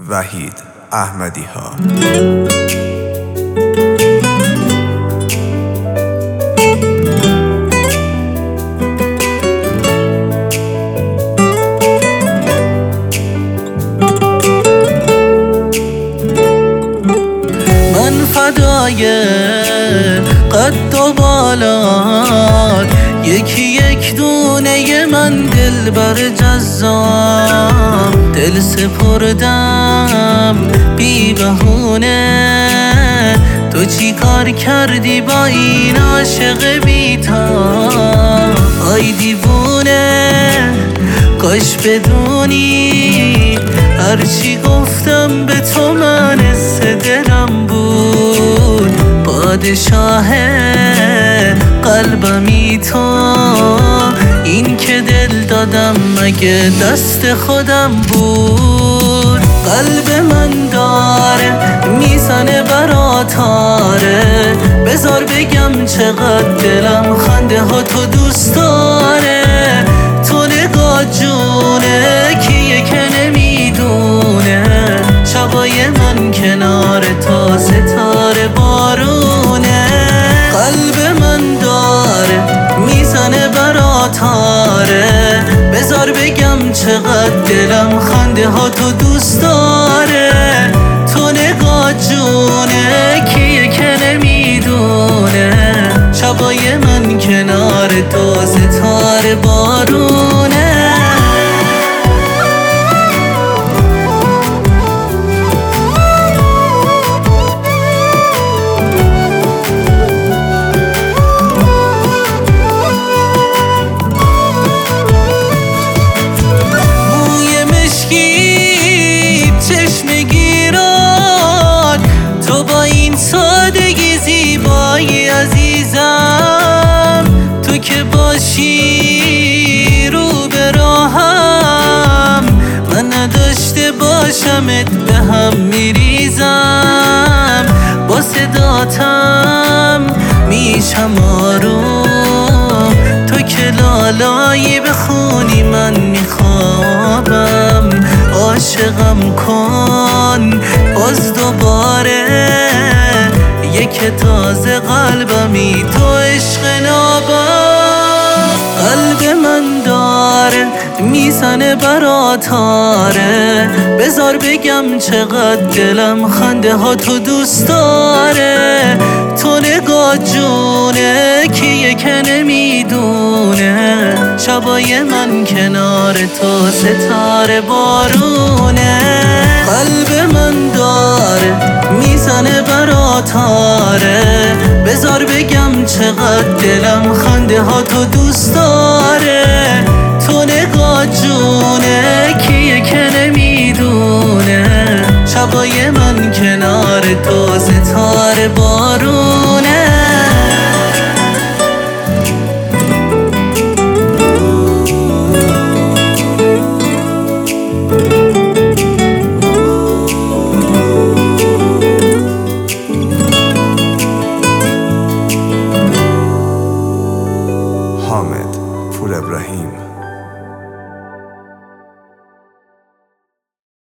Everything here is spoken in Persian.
وحید احمدی ها. من فدای قد و بالات، یکی یک دونه من دل بر جذاب، دل سپردم بی بهونه. تو چی کار کردی با این عاشق بی‌تاب؟ آی دیوونه کاش بدونی هرچی گفتم به تو معنی دلم بود. پادشاه قلبمی تو، این که دل دادم مگه دست خودم بود؟ قلب من داره میزنه براتاره، بذار بگم چقدر دلم خنده ها تو دوست داره. تو نگاه جونه کیه که نمیدونه، شبای من کنار تا ستاره بارونه. قلب من داره میزنه براتاره، بذار بگم چقدر دلم خنده ها تو دوست داره. تو نگاه جونه کیه که نمیدونه، شبای من کنار تو ستاره بارونه. عزیزم تو که باشی رو به راهم، من نداشته باشمت به هم میریزم. با صداتم میشم آروم، تو که لالایی بخونی من میخوابم. عاشقم کن باز دوباره، یک تازه قلبمی تو عشق نابم. قلب من داره میزنه براتاره، بذار بگم چقدر دلم خنده ها تو دوست داره. تو نگاه جونه کیه که نمیدونه، شبای من کنار تو ستاره بارونه. قلب من داره میزنه براتاره، بذار بگم چقدر دلم خنده ها تو دوست داره.